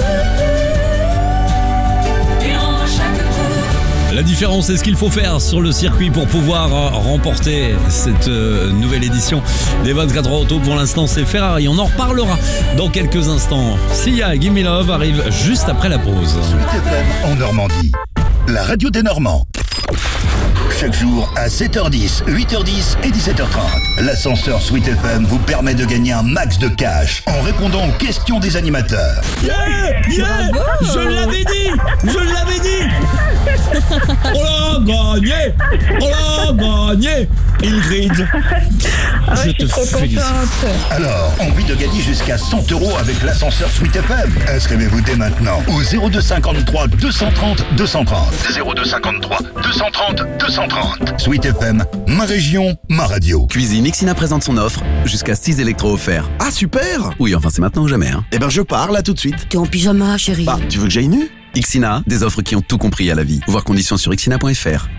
Il rend chaque coup. La différence, c'est ce qu'il faut faire sur le circuit pour pouvoir euh, remporter cette euh, nouvelle édition des vingt-quatre heures auto. Pour l'instant, c'est Ferrari. On en reparlera dans quelques instants. Sia, Gimme Love arrive juste après la pause. Sweet F M en Normandie. La radio des Normands. Chaque jour à sept heures dix, huit heures dix et dix-sept heures trente. L'ascenseur Sweet F M vous permet de gagner un max de cash en répondant aux questions des animateurs. Yeah, yeah, je l'avais dit, je l'avais dit. On l'a gagné, on l'a gagné, Ingrid. Ah ouais, je je te suis trop félicite. contente. Alors, envie de gagner jusqu'à cent euros avec l'ascenseur Sweet F M? Inscrivez-vous dès maintenant au zéro deux cinquante-trois deux cent trente deux cent trente. zéro deux cinquante-trois deux cent trente deux cent trente. Sweet F M, ma région, ma radio. Cuisine, Ixina présente son offre, jusqu'à six électros offerts. Ah super! Oui, enfin c'est maintenant ou jamais. Hein. Eh ben je pars là tout de suite. T'es en pyjama, chérie. Bah, tu veux que j'aille nu? Ixina, des offres qui ont tout compris à la vie. Voir conditions sur ixina point f r.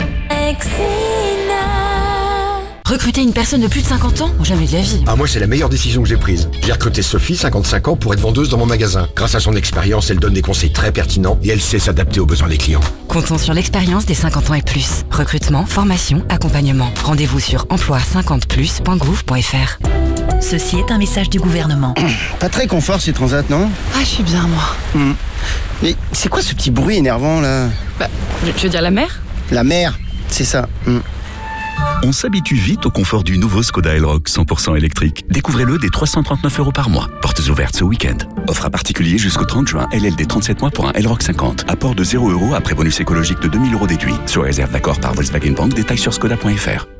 Recruter une personne de plus de cinquante ans? Jamais de la vie. Ah moi c'est la meilleure décision que j'ai prise. J'ai recruté Sophie, cinquante-cinq ans, pour être vendeuse dans mon magasin. Grâce à son expérience, elle donne des conseils très pertinents et elle sait s'adapter aux besoins des clients. Comptons sur l'expérience des cinquante ans et plus. Recrutement, formation, accompagnement. Rendez-vous sur emploi cinquante plus point gouv point f r. Ceci est un message du gouvernement. Pas très confort ces transats, non? Ah, je suis bien, moi. Hmm. Mais c'est quoi ce petit bruit énervant là? Bah, je veux dire la mer? La mer, c'est ça. Hmm. On s'habitue vite au confort du nouveau Skoda Elroq cent pour cent électrique. Découvrez-le dès trois cent trente-neuf euros par mois. Portes ouvertes ce week-end. Offre à particulier jusqu'au trente juin. L L D trente-sept mois pour un Elroq cinquante. Apport de zéro euros après bonus écologique de deux mille euros déduit. Sur réserve d'accord par Volkswagen Bank. Détails sur skoda point f r.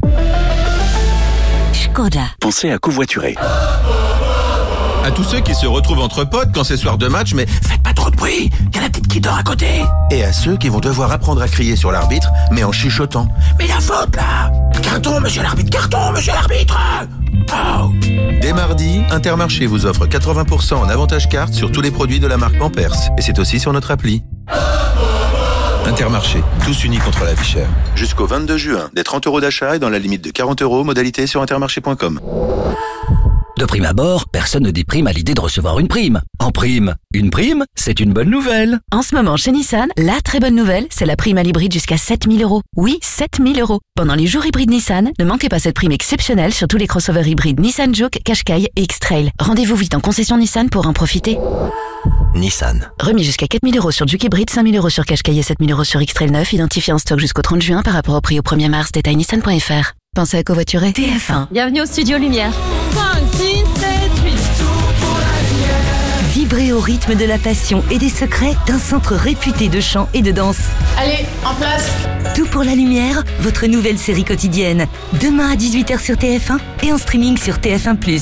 Skoda. Pensez à covoiturer. À tous ceux qui se retrouvent entre potes quand c'est soir de match, mais faites pas trop de bruit, il y a la petite qui dort à côté. Et à ceux qui vont devoir apprendre à crier sur l'arbitre, mais en chuchotant. Mais la faute là! Carton, monsieur l'arbitre, carton, monsieur l'arbitre! Oh! Dès mardi, Intermarché vous offre quatre-vingts pour cent en avantage carte sur tous les produits de la marque Pampers. Et c'est aussi sur notre appli. Intermarché, tous unis contre la vie chère. Jusqu'au vingt-deux juin, des trente euros d'achat et dans la limite de quarante euros, modalité sur intermarché point com. De prime abord, personne ne déprime à l'idée de recevoir une prime. En prime, une prime, c'est une bonne nouvelle. En ce moment, chez Nissan, la très bonne nouvelle, c'est la prime à l'hybride jusqu'à sept mille euros. Oui, sept mille euros. Pendant les jours hybrides Nissan, ne manquez pas cette prime exceptionnelle sur tous les crossovers hybrides Nissan Juke, Qashqai et X-Trail. Rendez-vous vite en concession Nissan pour en profiter. Nissan. Remis jusqu'à quatre mille euros sur Juke hybride, cinq mille euros sur Qashqai et sept mille euros sur X-Trail neuf, identifié en stock jusqu'au trente juin par rapport au prix au premier mars. Détail nissan point f r. Pensez à covoiturer. T F un. Bienvenue au Studio Lumière. cinq, six, sept, huit. Vibrez au rythme de la passion et des secrets d'un centre réputé de chant et de danse. Allez, en place. Tout pour la lumière, votre nouvelle série quotidienne. Demain à dix-huit heures sur T F un et en streaming sur T F un plus.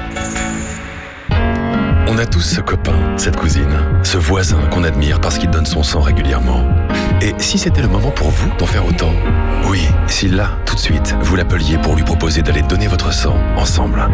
On a tous ce copain, cette cousine, ce voisin qu'on admire parce qu'il donne son sang régulièrement. Et si c'était le moment pour vous d'en faire autant? Oui, si là, tout de suite, vous l'appeliez pour lui proposer d'aller donner votre sang ensemble.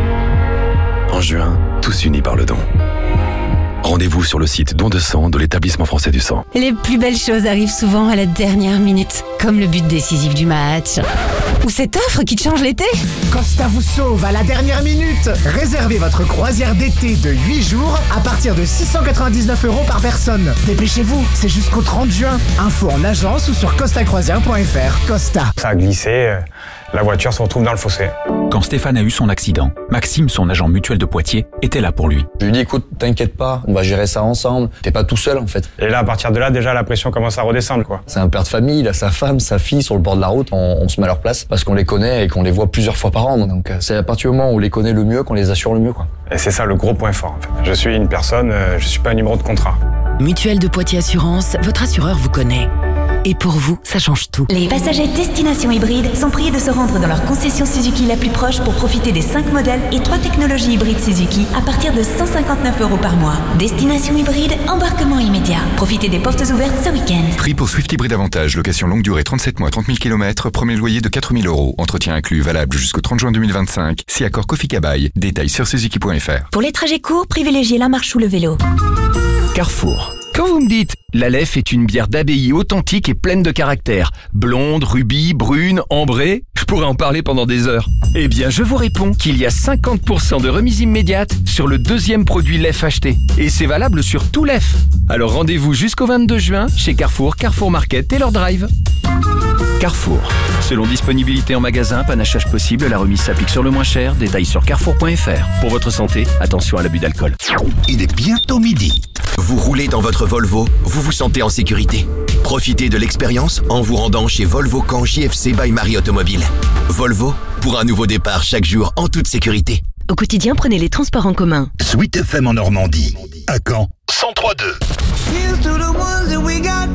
En juin, tous unis par le don. Rendez-vous sur le site don de sang de l'Établissement français du sang. Les plus belles choses arrivent souvent à la dernière minute, comme le but décisif du match. Ou cette offre qui te change l'été. Costa vous sauve à la dernière minute. Réservez votre croisière d'été de huit jours à partir de six cent quatre-vingt-dix-neuf euros par personne. Dépêchez-vous, c'est jusqu'au trente juin. Info en agence ou sur costa croisière point f r. Costa. Ça a glissé, la voiture se retrouve dans le fossé. Quand Stéphane a eu son accident, Maxime, son agent mutuel de Poitiers, était là pour lui. Je lui ai dit, écoute, t'inquiète pas, on va gérer ça ensemble. T'es pas tout seul en fait. Et là, à partir de là, déjà la pression commence à redescendre quoi. C'est un père de famille, il a sa femme, sa fille sur le bord de la route. On, on se met à leur place parce qu'on les connaît et qu'on les voit plusieurs fois par an. Donc c'est à partir du moment où on les connaît le mieux qu'on les assure le mieux quoi. Et c'est ça le gros point fort en fait. Je suis une personne, euh, je suis pas un numéro de contrat. Mutuelle de Poitiers Assurance, votre assureur vous connaît. Et pour vous, ça change tout. Les passagers destination hybride sont priés de se rendre dans leur concession Suzuki la plus proche pour profiter des cinq modèles et trois technologies hybrides Suzuki à partir de cent cinquante-neuf euros par mois. Destination hybride, embarquement immédiat. Profitez des portes ouvertes ce week-end. Prix pour Swift Hybride Avantage, location longue durée trente-sept mois, trente mille kilomètres, premier loyer de quatre mille euros. Entretien inclus, valable jusqu'au trente juin deux mille vingt-cinq. Si accord Kofi Kabaï, détails sur suzuki point f r. Pour les trajets courts, privilégiez la marche ou le vélo. Carrefour. Quand vous me dites « l'Aleph est une bière d'abbaye authentique et pleine de caractère, blonde, rubis, brune, ambrée », je pourrais en parler pendant des heures. Eh bien, je vous réponds qu'il y a cinquante pour cent de remise immédiate sur le deuxième produit Lef acheté. Et c'est valable sur tout Lef. Alors rendez-vous jusqu'au vingt-deux juin chez Carrefour, Carrefour Market et leur drive. Carrefour. Selon disponibilité en magasin, panachage possible, la remise s'applique sur le moins cher. Détails sur carrefour point f r. Pour votre santé, attention à l'abus d'alcool. Il est bientôt midi. Vous roulez dans votre Volvo, vous vous sentez en sécurité. Profitez de l'expérience en vous rendant chez Volvo Caen J F C by Marie Automobile. Volvo, pour un nouveau départ chaque jour en toute sécurité. Au quotidien, prenez les transports en commun. Sweet F M en Normandie. À Caen, cent trois deux. Here's to the ones that we got.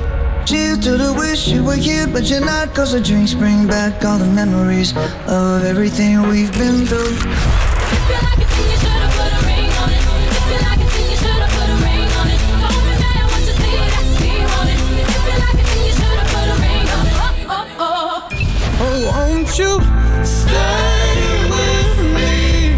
Cheers to the wish you were here, but you're not. Cause the drinks bring back all the memories of everything we've been through. Oh, won't you stay with me?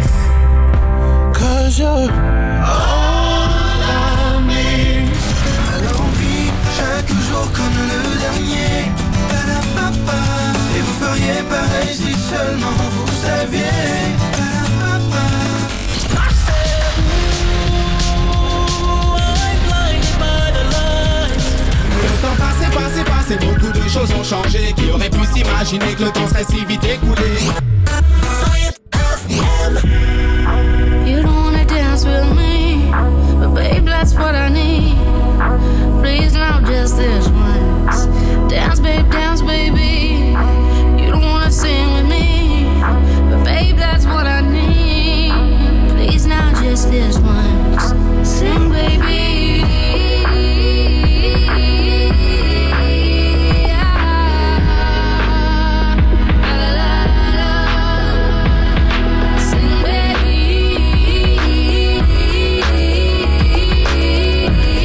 Cause you're all I need. À l'envie, chaque jour comme le dernier. Ba-da-ba-ba. Et vous feriez pareil si seulement vous saviez. Ba-da-ba-ba. Le temps passé, passé, passé, beaucoup de choses ont changé. Qui aurait pu s'imaginer que le temps serait si vite écoulé? You don't wanna dance with me, but babe, that's what I need. Please now, just this once. Dance, babe, dance, baby. You don't wanna sing with me, but babe, that's what I need. Please now, just this once. Sing, baby. Sing, baby.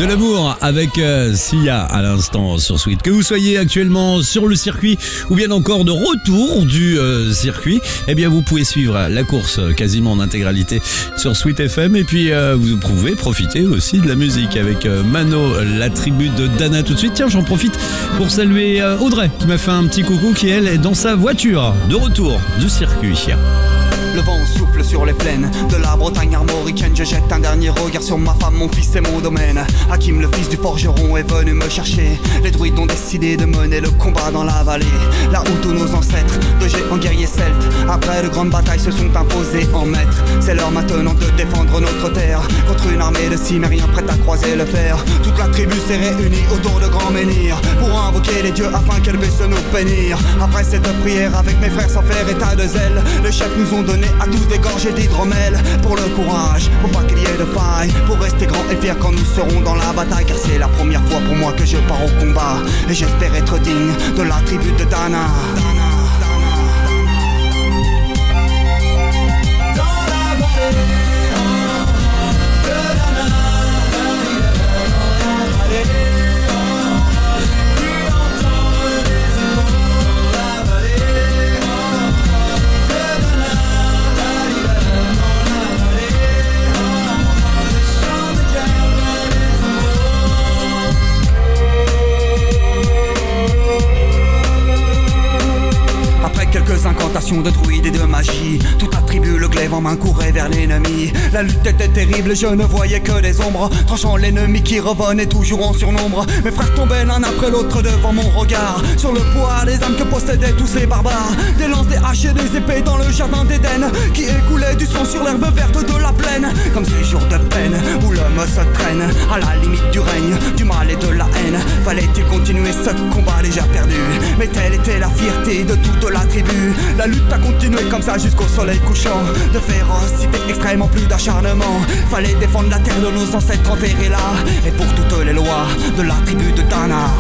l'amour avec euh, Sia à l'instant sur Sweet. Que vous soyez actuellement sur le circuit ou bien encore de retour du euh, circuit, eh bien vous pouvez suivre la course quasiment en intégralité sur Sweet F M et puis euh, vous pouvez profiter aussi de la musique avec euh, Mano, la tribu de Dana tout de suite. Tiens, j'en profite pour saluer euh, Audrey qui m'a fait un petit coucou, qui elle est dans sa voiture de retour du circuit. Le vent souffle sur les plaines de la Bretagne armoricaine. Je jette un dernier regard sur ma femme, mon fils et mon domaine. Hakim, le fils du forgeron, est venu me chercher. Les druides ont décidé de mener le combat dans la vallée, là où tous nos ancêtres, de géants guerriers celtes, après de grandes batailles se sont imposés en maîtres. C'est l'heure maintenant de défendre notre terre contre une armée de cimériens prête à croiser le fer. Toute la tribu s'est réunie autour de grands menhirs pour invoquer les dieux afin qu'elle puisse nous bénir. Après cette prière avec mes frères sans faire état de zèle, les chefs nous ont donné à tous des gorgées d'hydromel. Pour le courage, pour pas qu'il y ait de faille, pour rester grand et fier quand nous serons dans la bataille. Car c'est la première fois pour moi que je pars au combat, et j'espère être digne de la tribu de Dana. Quelques incantations de druides et de magie, toute la tribu, le glaive en main, courait vers l'ennemi. La lutte était terrible, je ne voyais que des ombres, tranchant l'ennemi qui revenait toujours en surnombre. Mes frères tombaient l'un après l'autre devant mon regard, sur le poids des âmes que possédaient tous ces barbares. Des lances, des haches et des épées dans le jardin d'Éden, qui écoulait du sang sur l'herbe verte de la plaine. Comme ces jours de peine où l'homme se traîne à la limite du règne, du mal et de la haine. Fallait-il continuer ce combat déjà perdu? Mais telle était la fierté de toute la tribu. La lutte a continué comme ça jusqu'au soleil couchant. De férocité extrêmement, plus d'acharnement. Fallait défendre la terre de nos ancêtres enterrés là, et pour toutes les lois de la tribu de Dana.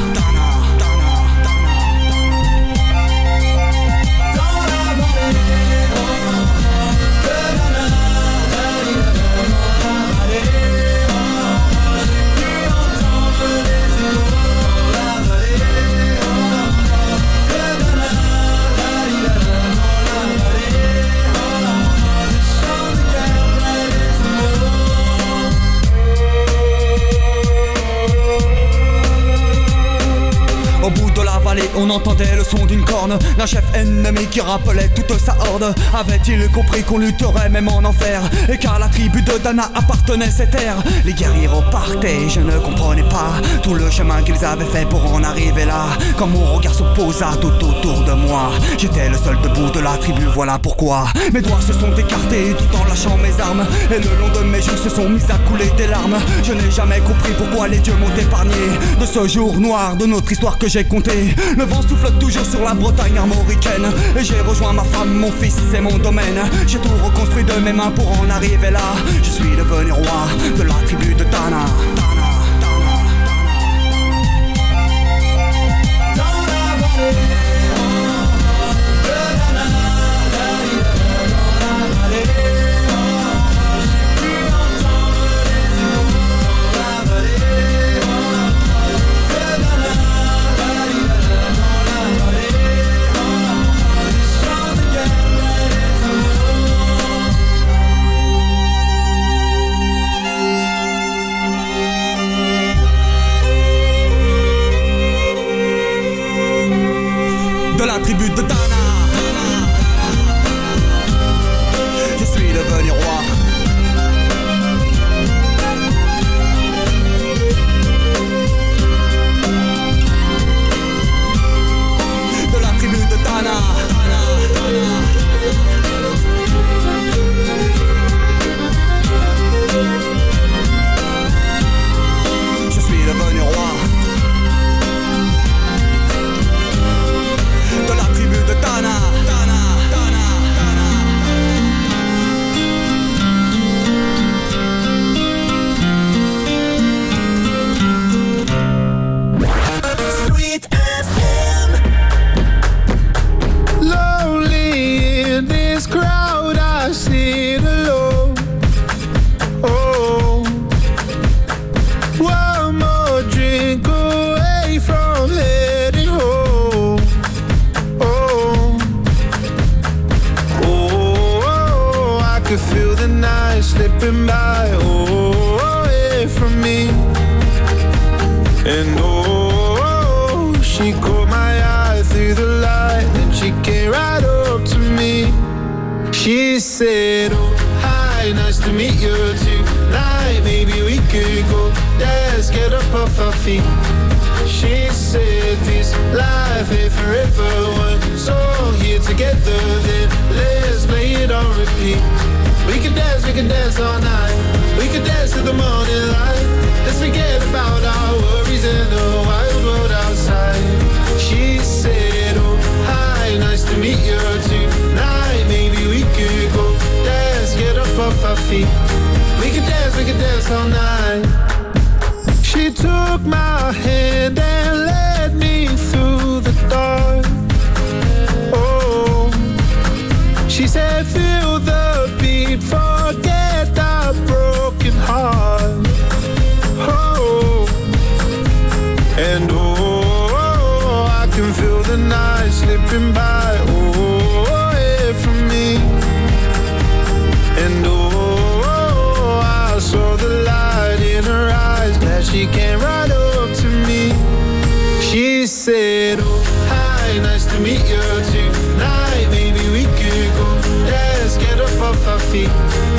Au bout de la vallée, on entendait le son d'une corne d'un chef ennemi qui rappelait toute sa horde. Avait-il compris qu'on lutterait même en enfer, et qu'à la tribu de Dana appartenait ces terres? Les guerriers repartaient, je ne comprenais pas tout le chemin qu'ils avaient fait pour en arriver là. Quand mon regard se posa tout autour de moi, j'étais le seul debout de la tribu, voilà pourquoi mes doigts se sont écartés tout en lâchant mes armes, et le long de mes joues se sont mis à couler des larmes. Je n'ai jamais compris pourquoi les dieux m'ont épargné de ce jour noir de notre histoire que j'ai compté. Le vent souffle toujours sur la Bretagne armoricaine, et j'ai rejoint ma femme, mon fils et mon domaine. J'ai tout reconstruit de mes mains pour en arriver là. Je suis devenu roi de la tribu de Dana. De la tribu de Dana, je suis devenu roi. De la tribu de Dana. Je suis devenu roi. De la tribu de Dana. slipping by, oh, away from me. And oh, she caught my eye through the light, and she came right up to me. She said, oh, hi, nice to meet you tonight. Maybe we could go dance, get up off our feet. She said this life ain't forever, one song here together, then let's play it on repeat. We can dance, we can dance all night. We can dance to the morning light. Let's forget about our worries in the wild world outside. She said, oh, hi, nice to meet you tonight. Maybe we could go dance, get up off our feet. We can dance, we can dance all night. She took my hand and led me through the dark. Oh, she said, feel the beat, forget that broken heart. Oh, and oh, I can feel the night slipping by, oh, away from me. And oh, I saw the light in her eyes, glad she came right up to me. She said, oh, hi, nice to meet you tonight. Maybe we could go dance, get up off our feet.